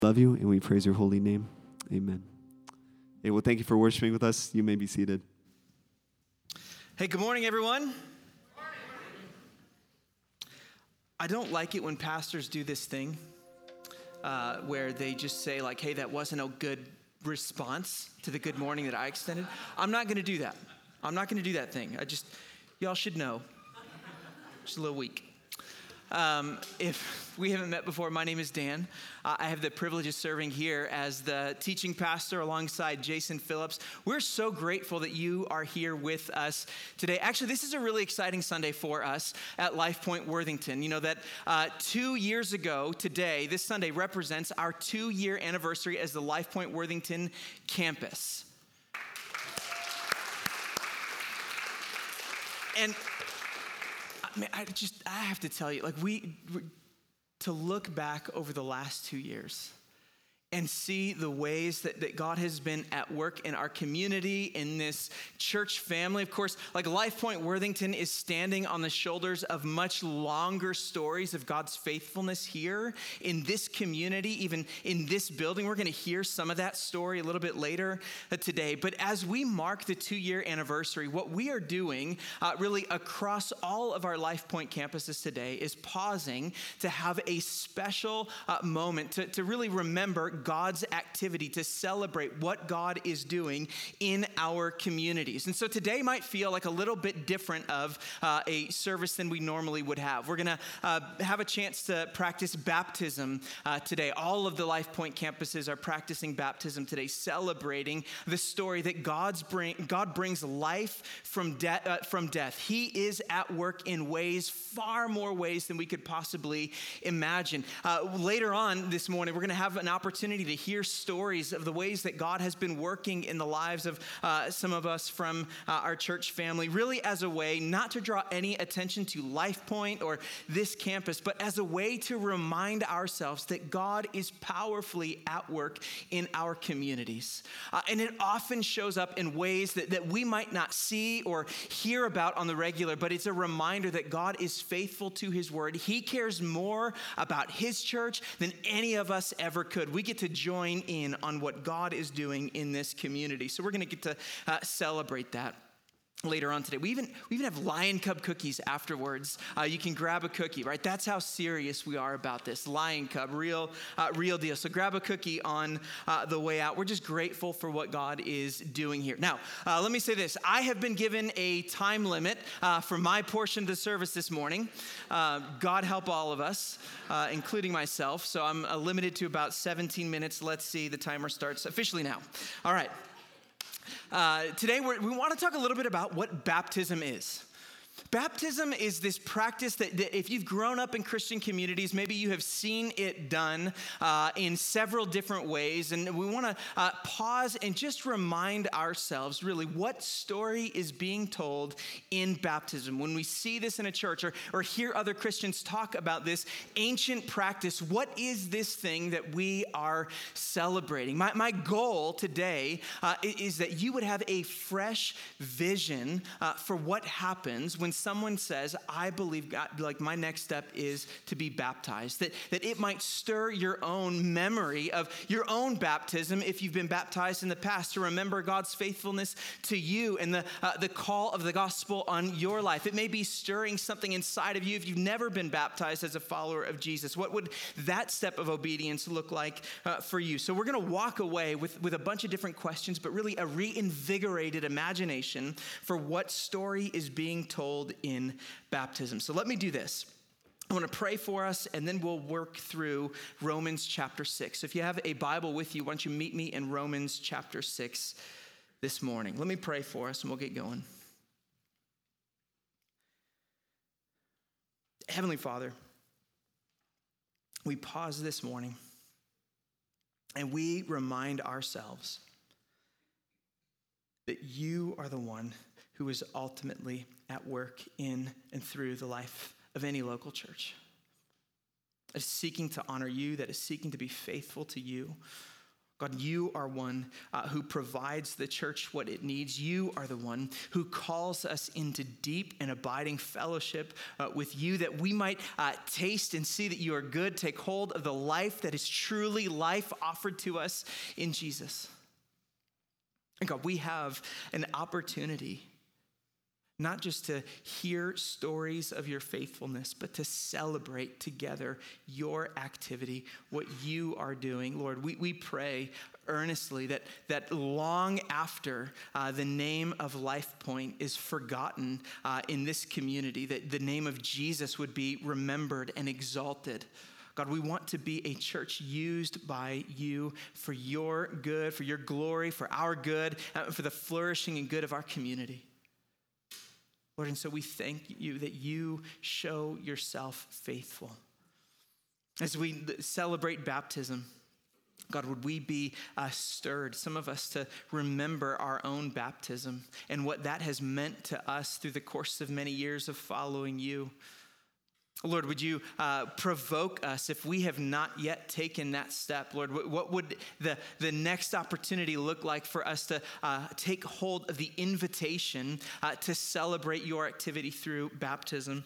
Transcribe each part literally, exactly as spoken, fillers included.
Love you, and we praise your holy name. Amen. Hey, well, thank you for worshiping with us. You may be seated. Hey, good morning, everyone. Good morning. I don't like it when pastors do this thing uh, where they just say, like, hey, that wasn't a good response to the good morning that I extended. I'm not going to do that. I'm not going to do that thing. I just, y'all should know. Just a little weak. Um, if we haven't met before, my name is Dan. Uh, I have the privilege of serving here as the teaching pastor alongside Jason Phillips. We're so grateful that you are here with us today. Actually, this is a really exciting Sunday for us at Life Point Worthington. You know that uh, two years ago today, this Sunday represents our two-year anniversary as the Life Point Worthington campus. And I mean, I just, I have to tell you, like we, to look back over the last two years and see the ways that, that God has been at work in our community, in this church family. Of course, like Life Point Worthington is standing on the shoulders of much longer stories of God's faithfulness here in this community, even in this building. We're going to hear some of that story a little bit later today. But as we mark the two-year anniversary, what we are doing uh, really across all of our Life Point campuses today is pausing to have a special uh, moment to, to really remember God's activity, to celebrate what God is doing in our communities. And so today might feel like a little bit different of uh, a service than we normally would have. We're going to uh, have a chance to practice baptism uh, today. All of the Life Point campuses are practicing baptism today, celebrating the story that God's bring, God brings life from, de- uh, from death. He is at work in ways, far more ways than we could possibly imagine. Uh, later on this morning, we're going to have an opportunity to hear stories of the ways that God has been working in the lives of uh, some of us from uh, our church family, really as a way not to draw any attention to Life Point or this campus, but as a way to remind ourselves that God is powerfully at work in our communities. Uh, and it often shows up in ways that, that we might not see or hear about on the regular, but it's a reminder that God is faithful to his word. He cares more about his church than any of us ever could. We get to join in on what God is doing in this community. So we're going to get to uh, celebrate that later on today. We even we even have Lion Cub cookies afterwards. Uh, you can grab a cookie, right? That's how serious we are about this. Lion Cub, real uh, real deal. So grab a cookie on uh, the way out. We're just grateful for what God is doing here. Now, uh, let me say this. I have been given a time limit uh, for my portion of the service this morning. Uh, God help all of us, uh, including myself. So I'm uh, limited to about seventeen minutes. Let's see. The timer starts officially now. All right. Uh, today, we're, we want to talk a little bit about what baptism is. Baptism is this practice that, that if you've grown up in Christian communities, maybe you have seen it done uh, in several different ways. And we want to uh, pause and just remind ourselves, really, what story is being told in baptism. When we see this in a church or, or hear other Christians talk about this ancient practice, what is this thing that we are celebrating? My, my goal today uh, is that you would have a fresh vision uh, for what happens when someone says, I believe God, like my next step is to be baptized, that, that it might stir your own memory of your own baptism if you've been baptized in the past, to remember God's faithfulness to you and the, uh, the call of the gospel on your life. It may be stirring something inside of you if you've never been baptized as a follower of Jesus. What would that step of obedience look like uh, for you? So we're going to walk away with, with a bunch of different questions, but really a reinvigorated imagination for what story is being told in baptism. So let me do this. I want to pray for us, and then we'll work through Romans chapter six. So if you have a Bible with you, why don't you meet me in Romans chapter six this morning? Let me pray for us, and we'll get going. Heavenly Father, we pause this morning, and we remind ourselves that you are the one who is ultimately at work in and through the life of any local church. That is seeking to honor you, that is seeking to be faithful to you. God, you are one uh, who provides the church what it needs. You are the one who calls us into deep and abiding fellowship uh, with you, that we might uh, taste and see that you are good, take hold of the life that is truly life offered to us in Jesus. And God, we have an opportunity not just to hear stories of your faithfulness, but to celebrate together your activity, what you are doing. Lord, we, we pray earnestly that, that long after uh, the name of Life Point is forgotten uh, in this community, that the name of Jesus would be remembered and exalted. God, we want to be a church used by you for your good, for your glory, for our good, uh, for the flourishing and good of our community. Lord, and so we thank you that you show yourself faithful. As we celebrate baptism, God, would we be uh, stirred, some of us, to remember our own baptism and what that has meant to us through the course of many years of following you. Lord, would you uh, provoke us if we have not yet taken that step? Lord, what would the, the next opportunity look like for us to uh, take hold of the invitation uh, to celebrate your activity through baptism?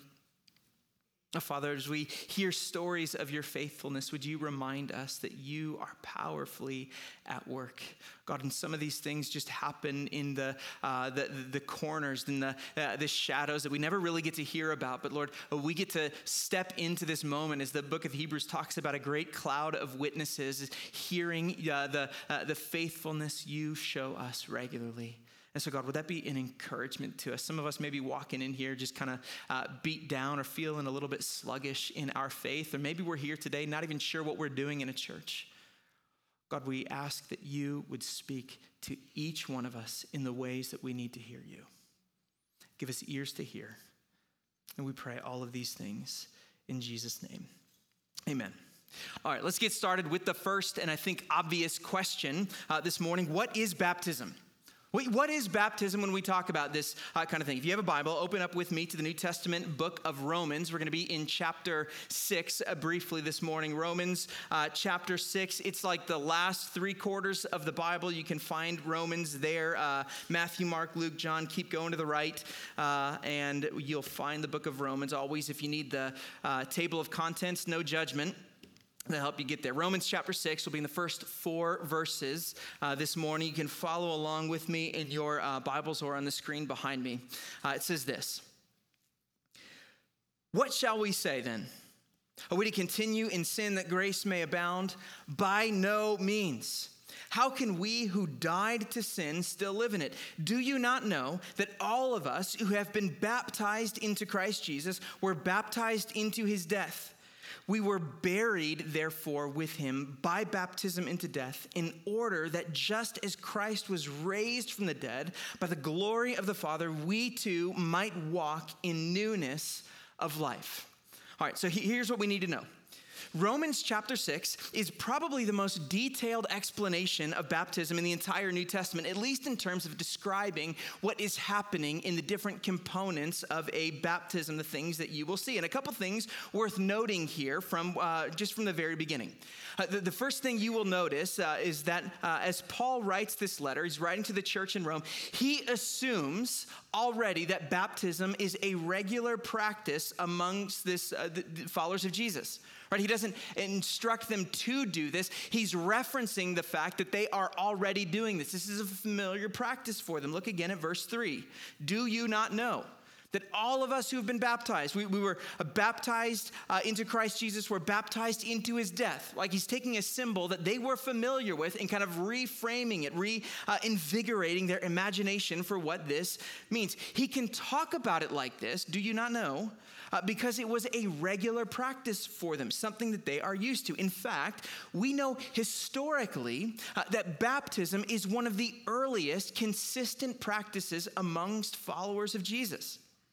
Father, as we hear stories of your faithfulness, would you remind us that you are powerfully at work? God, and some of these things just happen in the uh, the, the corners, in the, uh, the shadows that we never really get to hear about. But Lord, we get to step into this moment as the book of Hebrews talks about a great cloud of witnesses hearing uh, the, uh, the faithfulness you show us regularly. And so, God, would that be an encouragement to us? Some of us may be walking in here just kind of uh, beat down or feeling a little bit sluggish in our faith, or maybe we're here today not even sure what we're doing in a church. God, we ask that you would speak to each one of us in the ways that we need to hear you. Give us ears to hear. And we pray all of these things in Jesus' name. Amen. All right, let's get started with the first and I think obvious question uh, this morning. What is baptism? What is baptism when we talk about this uh, kind of thing? If you have a Bible, open up with me to the New Testament book of Romans. We're going to be in chapter six uh, briefly this morning. Romans uh, chapter six. It's like the last three quarters of the Bible. You can find Romans there. Uh, Matthew, Mark, Luke, John. Keep going to the right, uh, and you'll find the book of Romans. Always, if you need the uh, table of contents, no judgment, to help you get there. Romans chapter six will be in the first four verses uh, this morning. You can follow along with me in your uh, Bibles or on the screen behind me. Uh, it says this: "What shall we say then? Are we to continue in sin that grace may abound? By no means. How can we who died to sin still live in it? Do you not know that all of us who have been baptized into Christ Jesus were baptized into his death? We were buried, therefore, with him by baptism into death, in order that just as Christ was raised from the dead by the glory of the Father, we too might walk in newness of life." All right, so here's what we need to know. Romans chapter six is probably the most detailed explanation of baptism in the entire New Testament, at least in terms of describing what is happening in the different components of a baptism, the things that you will see. And a couple things worth noting here from uh, just from the very beginning. Uh, the, the first thing you will notice uh, is that uh, as Paul writes this letter, he's writing to the church in Rome, he assumes already that baptism is a regular practice amongst this uh, the, the followers of Jesus. Right? He doesn't instruct them to do this. He's referencing the fact that they are already doing this. This is a familiar practice for them. Look again at verse three. "Do you not know that all of us who have been baptized, we, we were baptized uh, into Christ Jesus, were baptized into his death?" Like he's taking a symbol that they were familiar with and kind of reframing it, reinvigorating uh, their imagination for what this means. He can talk about it like this, "Do you not know?" Uh, because it was a regular practice for them, something that they are used to. In fact, we know historically uh, that baptism is one of the earliest consistent practices amongst followers of Jesus.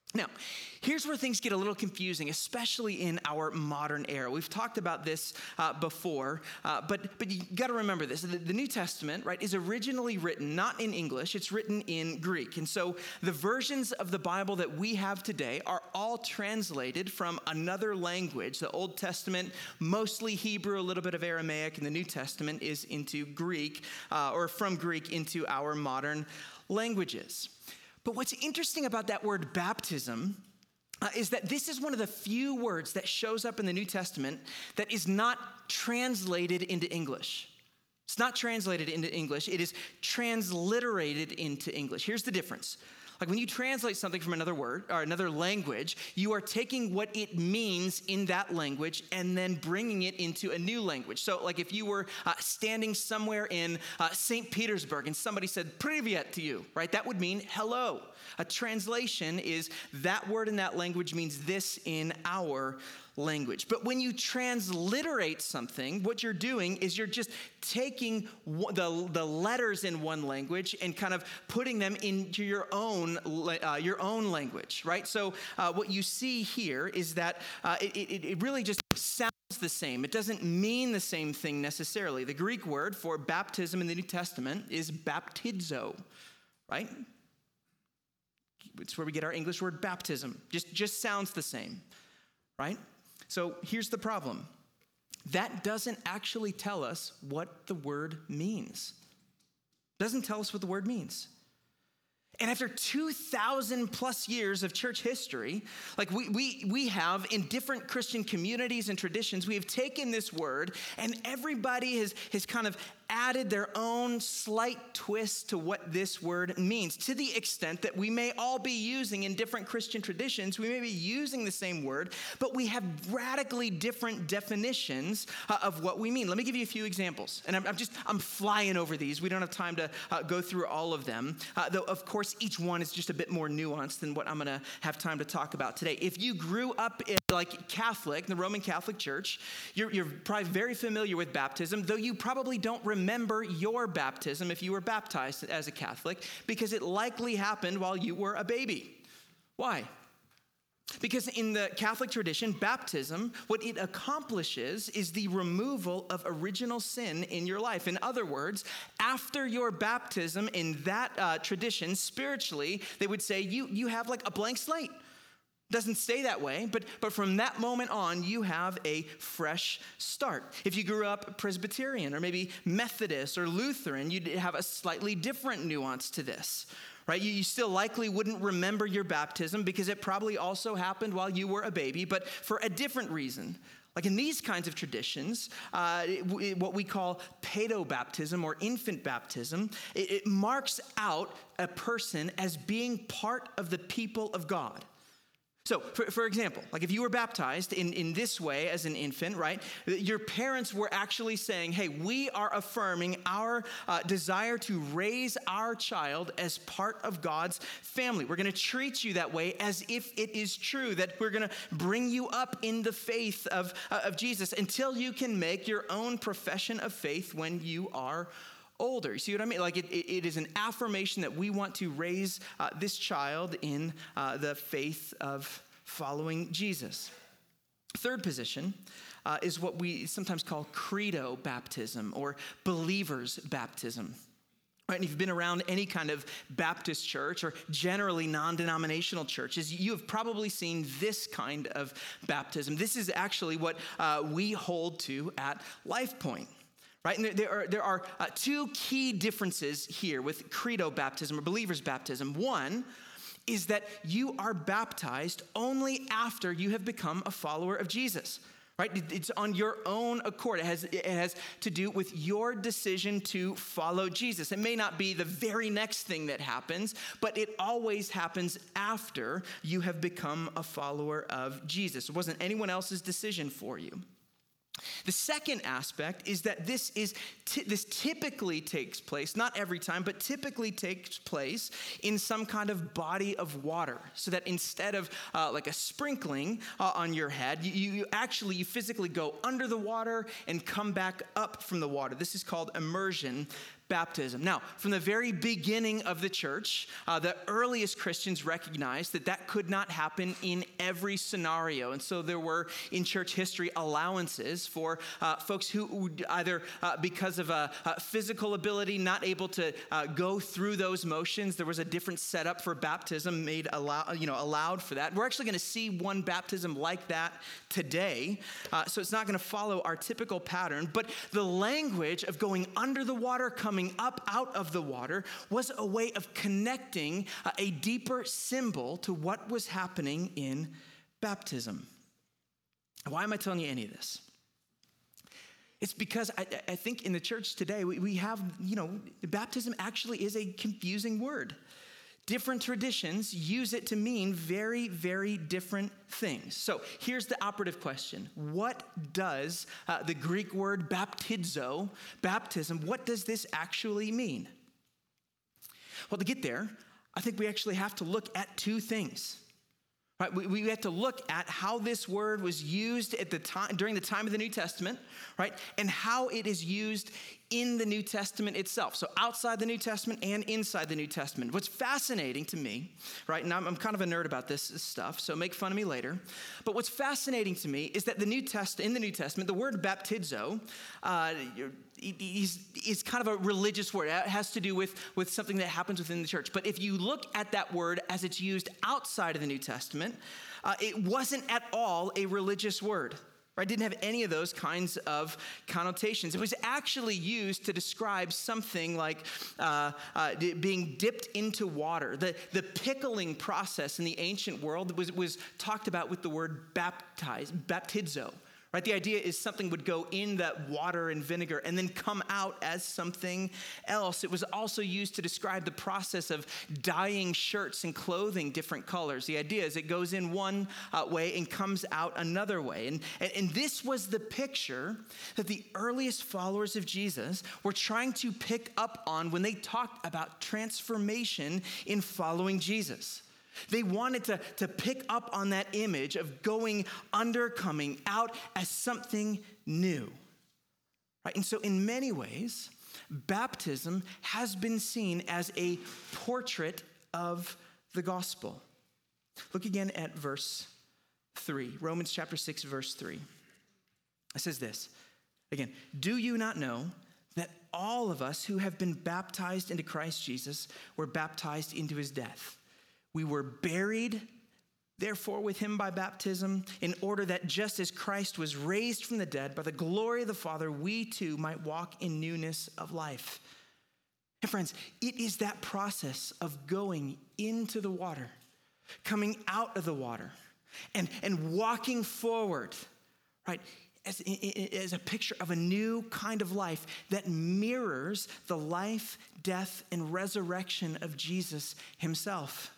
Now, here's where things get a little confusing, especially in our modern era. We've talked about this uh, before, uh, but but you got to remember this. The, the New Testament, right, is originally written not in English, it's written in Greek. And so the versions of the Bible that we have today are all translated from another language. The Old Testament, mostly Hebrew, a little bit of Aramaic, and the New Testament is into Greek, uh, or from Greek into our modern languages. But what's interesting about that word baptism uh, is that this is one of the few words that shows up in the New Testament that is not translated into English. It's not translated into English. It is transliterated into English. Here's the difference. Like when you translate something from another word or another language, you are taking what it means in that language and then bringing it into a new language. So like if you were uh, standing somewhere in uh, Saint Petersburg and somebody said "Privyet" to you, right? That would mean hello. A translation is that word in that language means this in our language. But when you transliterate something, what you're doing is you're just taking the, the letters in one language and kind of putting them into your own uh, your own language, right? So uh, what you see here is that uh, it, it, it really just sounds the same. It doesn't mean the same thing necessarily. The Greek word for baptism in the New Testament is baptizo, right? It's where we get our English word baptism. Just, just sounds the same, right? So here's the problem. That doesn't actually tell us what the word means. Doesn't tell us what the word means. And after two thousand plus years of church history, like we, we, we have in different Christian communities and traditions, we have taken this word and everybody has, has kind of added their own slight twist to what this word means, to the extent that we may all be using in different Christian traditions, we may be using the same word, but we have radically different definitions uh, of what we mean. Let me give you a few examples. And I'm, I'm just, I'm flying over these. We don't have time to uh, go through all of them, uh, though of course each one is just a bit more nuanced than what I'm gonna have time to talk about today. If you grew up in like Catholic, the Roman Catholic Church, you're, you're probably very familiar with baptism, though you probably don't remember Remember your baptism if you were baptized as a Catholic, because it likely happened while you were a baby. Why? Because in the Catholic tradition, baptism, what it accomplishes is the removal of original sin in your life. In other words, after your baptism in that uh, tradition, spiritually, they would say you, you have like a blank slate. Doesn't stay that way, but, but from that moment on, you have a fresh start. If you grew up Presbyterian or maybe Methodist or Lutheran, you'd have a slightly different nuance to this, right? You, you still likely wouldn't remember your baptism because it probably also happened while you were a baby, but for a different reason. Like in these kinds of traditions, uh, it, what we call paedobaptism or infant baptism, it, it marks out a person as being part of the people of God. So, for, for example, like if you were baptized in, in this way as an infant, right, your parents were actually saying, hey, we are affirming our uh, desire to raise our child as part of God's family. We're going to treat you that way as if it is true, that we're going to bring you up in the faith of, uh, of Jesus until you can make your own profession of faith when you are older. You see what I mean? Like it, it, it is an affirmation that we want to raise uh, this child in uh, the faith of following Jesus. Third position uh, is what we sometimes call credo baptism or believer's baptism. Right, and if you've been around any kind of Baptist church or generally non-denominational churches, you have probably seen this kind of baptism. This is actually what uh, we hold to at LifePoint. Right? And there are, there are uh, two key differences here with credo baptism or believer's baptism. One is that you are baptized only after you have become a follower of Jesus. Right? It's on your own accord. It has, it has to do with your decision to follow Jesus. It may not be the very next thing that happens, but it always happens after you have become a follower of Jesus. It wasn't anyone else's decision for you. The second aspect is that this is t- this typically takes place, not every time, but typically takes place in some kind of body of water. So that instead of uh, like a sprinkling uh, on your head, you, you actually, you physically go under the water and come back up from the water. This is called immersion baptism. Now, from the very beginning of the church, uh, the earliest Christians recognized that that could not happen in every scenario. And so there were, in church history, allowances for uh, folks who would either, uh, because of a, a physical ability, not able to uh, go through those motions. There was a different setup for baptism made allow, you know, allowed for that. We're actually going to see one baptism like that today. Uh, so it's not going to follow our typical pattern. But the language of going under the water, coming up out of the water, was a way of connecting uh, a deeper symbol to what was happening in baptism. Why am I telling you any of this? It's because I, I think in the church today, we, we have, you know, baptism actually is a confusing word. Different traditions use it to mean very, very different things. So here's the operative question. What does uh, the Greek word baptizo, baptism, what does this actually mean? Well, to get there, I think we actually have to look at two things. Right, we, we have to look at how this word was used at the time during the time of the New Testament, right? And how it is used in the New Testament itself. So outside the New Testament and inside the New Testament. What's fascinating to me, right? And I'm, I'm kind of a nerd about this stuff, so make fun of me later. But what's fascinating to me is that the New Test in the New Testament, the word baptizo, uh, is, is kind of a religious word. It has to do with, with something that happens within the church. But if you look at that word as it's used outside of the New Testament, uh, it wasn't at all a religious word. Right? Didn't have any of those kinds of connotations. It was actually used to describe something like uh, uh, being dipped into water. The, the pickling process in the ancient world was, was talked about with the word baptize, baptizo. Right? The idea is something would go in that water and vinegar and then come out as something else. It was also used to describe the process of dyeing shirts and clothing different colors. The idea is it goes in one uh, way and comes out another way. And, and, and this was the picture that the earliest followers of Jesus were trying to pick up on when they talked about transformation in following Jesus. They wanted to, to pick up on that image of going under, coming out as something new. Right? And so in many ways, baptism has been seen as a portrait of the gospel. Look again at verse three, Romans chapter six, verse three. It says this, again, do you not know that all of us who have been baptized into Christ Jesus were baptized into his death? We were buried, therefore, with him by baptism, in order that just as Christ was raised from the dead by the glory of the Father, we too might walk in newness of life. And friends, it is that process of going into the water, coming out of the water, and, and walking forward, right, as, as a picture of a new kind of life that mirrors the life, death, and resurrection of Jesus himself.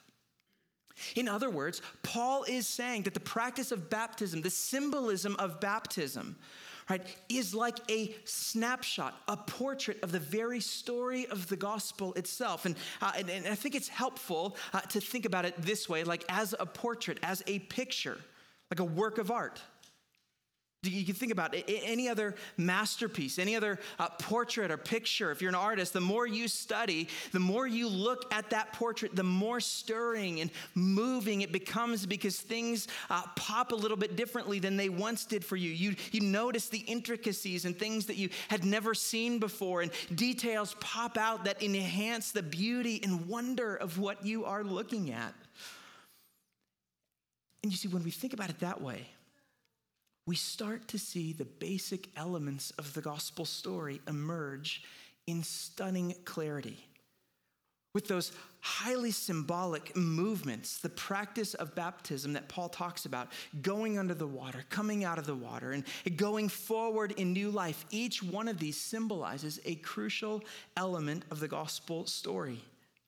In other words, Paul is saying that the practice of baptism, the symbolism of baptism, right, is like a snapshot, a portrait of the very story of the gospel itself. And, uh, and, and I think it's helpful uh, to think about it this way, like as a portrait, as a picture, like a work of art. You can think about it, any other masterpiece, any other uh, portrait or picture. If you're an artist, the more you study, the more you look at that portrait, the more stirring and moving it becomes because things uh, pop a little bit differently than they once did for you. You, you notice the intricacies and things that you had never seen before, and details pop out that enhance the beauty and wonder of what you are looking at. And you see, when we think about it that way, we start to see the basic elements of the gospel story emerge in stunning clarity. With those highly symbolic movements, the practice of baptism that Paul talks about, going under the water, coming out of the water, and going forward in new life, each one of these symbolizes a crucial element of the gospel story.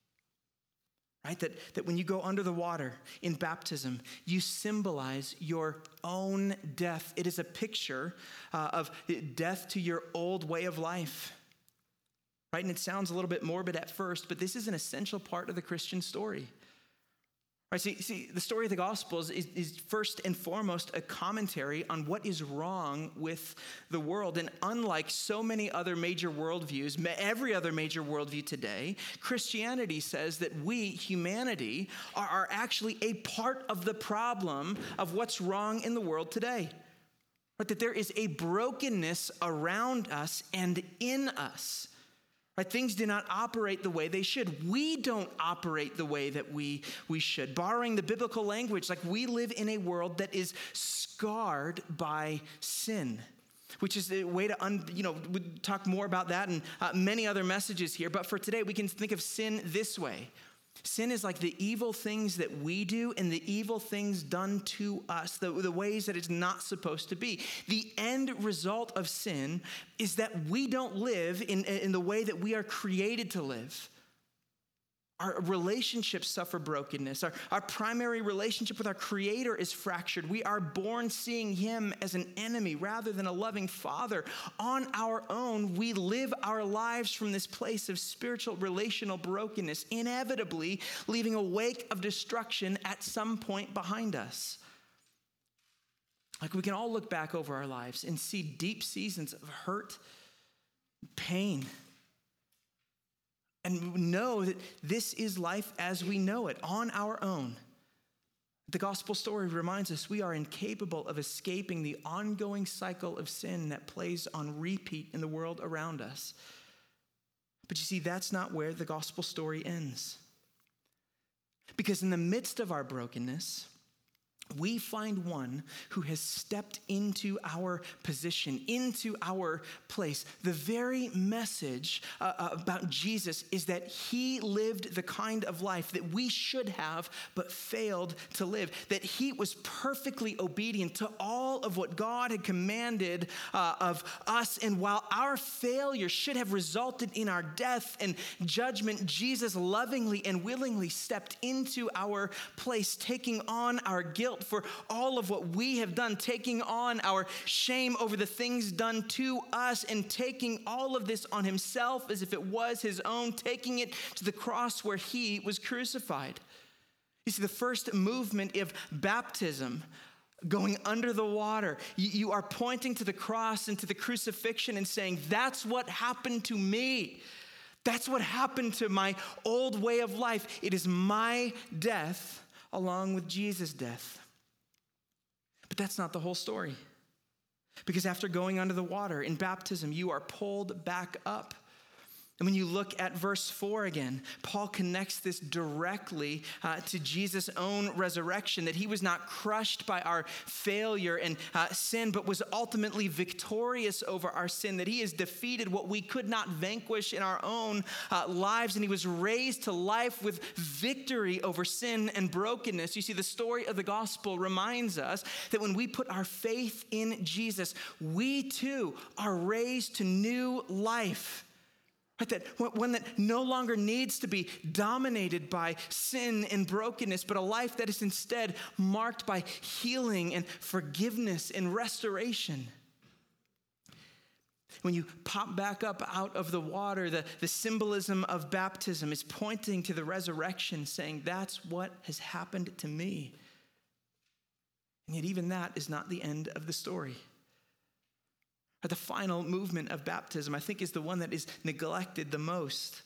Right? That, that when you go under the water in baptism, you symbolize your own death. It is a picture uh, of death to your old way of life. Right? And it sounds a little bit morbid at first, but this is an essential part of the Christian story. Right, see, see, the story of the Gospels is, is first and foremost a commentary on what is wrong with the world. And unlike so many other major worldviews, every other major worldview today, Christianity says that we, humanity, are, are actually a part of the problem of what's wrong in the world today. Right, that there is a brokenness around us and in us. Right, things do not operate the way they should. We don't operate the way that we, we should. Borrowing the biblical language, like we live in a world that is scarred by sin, which is a way to, un, you know, we talk more about that and uh, many other messages here. But for today, we can think of sin this way. Sin is like the evil things that we do and the evil things done to us, the, the ways that it's not supposed to be. The end result of sin is that we don't live in, in the way that we are created to live. Our relationships suffer brokenness. Our, our primary relationship with our Creator is fractured. We are born seeing Him as an enemy rather than a loving Father. On our own, we live our lives from this place of spiritual relational brokenness, inevitably leaving a wake of destruction at some point behind us. Like we can all look back over our lives and see deep seasons of hurt, pain, and know that this is life as we know it, on our own. The gospel story reminds us we are incapable of escaping the ongoing cycle of sin that plays on repeat in the world around us. But you see, that's not where the gospel story ends. Because in the midst of our brokenness, we find one who has stepped into our position, into our place. The very message uh, about Jesus is that he lived the kind of life that we should have but failed to live, that he was perfectly obedient to all of what God had commanded uh, of us. And while our failure should have resulted in our death and judgment, Jesus lovingly and willingly stepped into our place, taking on our guilt for all of what we have done, taking on our shame over the things done to us, and taking all of this on himself as if it was his own, taking it to the cross where he was crucified. You see, the first movement of baptism, going under the water, you, you are pointing to the cross and to the crucifixion and saying, that's what happened to me. That's what happened to my old way of life. It is my death along with Jesus' death. But that's not the whole story. Because after going under the water in baptism, you are pulled back up. And when you look at verse four again, Paul connects this directly uh, to Jesus' own resurrection, that he was not crushed by our failure and uh, sin, but was ultimately victorious over our sin, that he has defeated what we could not vanquish in our own uh, lives, and he was raised to life with victory over sin and brokenness. You see, the story of the gospel reminds us that when we put our faith in Jesus, we too are raised to new life. That one that no longer needs to be dominated by sin and brokenness, but a life that is instead marked by healing and forgiveness and restoration. When you pop back up out of the water, the, the symbolism of baptism is pointing to the resurrection, saying, that's what has happened to me. And yet even that is not the end of the story. The final movement of baptism, I think, is the one that is neglected the most.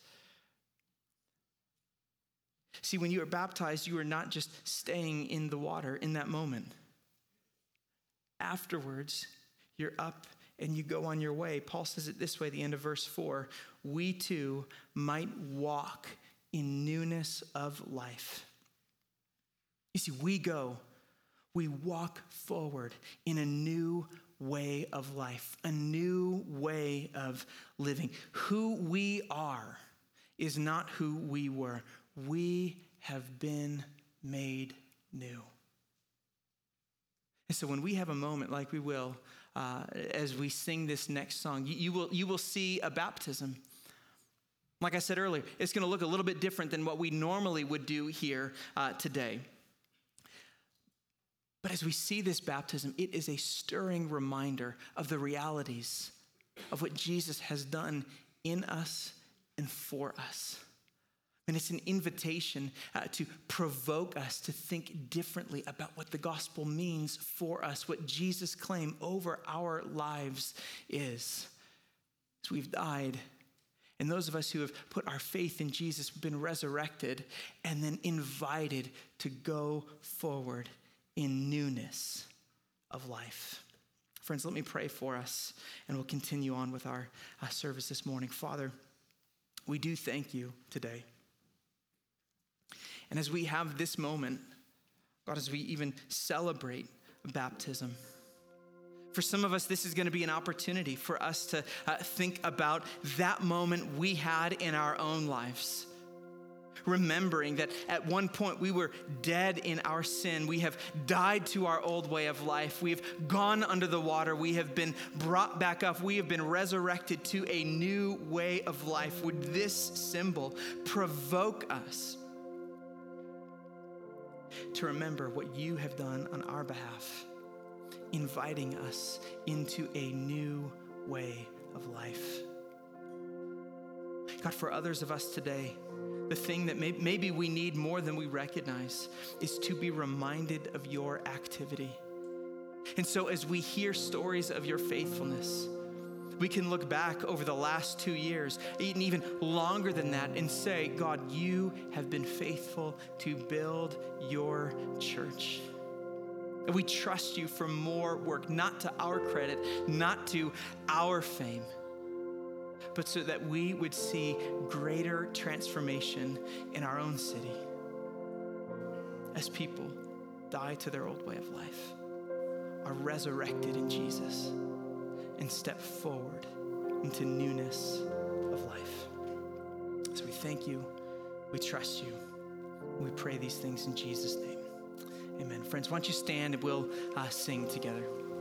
See, when you are baptized, you are not just staying in the water in that moment. Afterwards, you're up and you go on your way. Paul says it this way, the end of verse four, we too might walk in newness of life. You see, we go, we walk forward in a new way of life, a new way of living. Who we are is not who we were. We have been made new. And so when we have a moment like we will, uh, as we sing this next song, you, you will you will see a baptism. Like I said earlier, it's going to look a little bit different than what we normally would do here uh, today. But as we see this baptism, it is a stirring reminder of the realities of what Jesus has done in us and for us. And it's an invitation uh, to provoke us to think differently about what the gospel means for us, what Jesus' claim over our lives is. As we've died, and those of us who have put our faith in Jesus have been resurrected and then invited to go forward in newness of life. Friends, let me pray for us, and we'll continue on with our uh, service this morning. Father, we do thank you today. And as we have this moment, God, as we even celebrate baptism, for some of us, this is going to be an opportunity for us to uh, think about that moment we had in our own lives. Remembering that at one point we were dead in our sin. We have died to our old way of life. We have gone under the water. We have been brought back up. We have been resurrected to a new way of life. Would this symbol provoke us to remember what you have done on our behalf, inviting us into a new way of life? God, for others of us today, the thing that may, maybe we need more than we recognize is to be reminded of your activity. And so as we hear stories of your faithfulness, we can look back over the last two years, and even longer than that, and say, God, you have been faithful to build your church. And we trust you for more work, not to our credit, not to our fame, but so that we would see greater transformation in our own city as people die to their old way of life, are resurrected in Jesus, and step forward into newness of life. So we thank you, we trust you, we pray these things in Jesus' name. Amen. Friends, why don't you stand and we'll uh, sing together.